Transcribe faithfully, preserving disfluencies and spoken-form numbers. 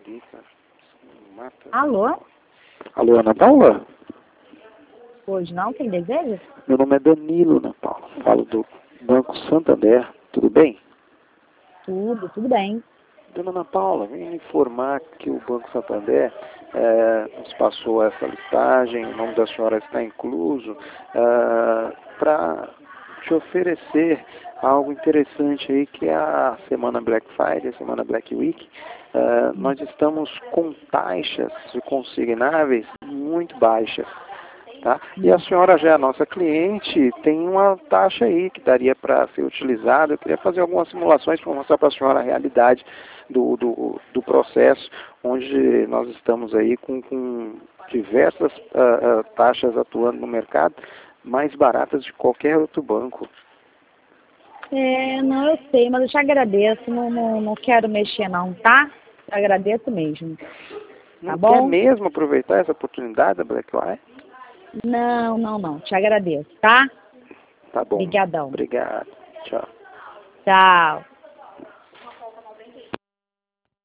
ali, cara. Isso me mata. Alô? Alô, Ana Paula? Hoje não? Quem deseja? Meu nome é Danilo, Ana Paula. Falo do Banco Santander. Tudo bem? Tudo, tudo bem. Dona Ana Paula, vim informar que o Banco Santander é, nos passou essa listagem, o nome da senhora está incluso, é, para te oferecer algo interessante aí, que é a semana Black Friday, a semana Black Week. É, nós estamos com taxas de consignáveis muito baixas. Tá? E a senhora já é nossa cliente, tem uma taxa aí que daria para ser utilizada. Eu queria fazer algumas simulações para mostrar para a senhora a realidade do, do, do processo, onde nós estamos aí com, com diversas uh, uh, taxas atuando no mercado, mais baratas de qualquer outro banco. É, não, eu sei, mas eu te agradeço, não, não, não quero mexer não, tá? Eu agradeço mesmo. Tá Não bom? quer mesmo aproveitar essa oportunidade da Black Friday? Não, não, não, te agradeço, tá? Tá bom. Obrigadão. Obrigado. Tchau. Tchau.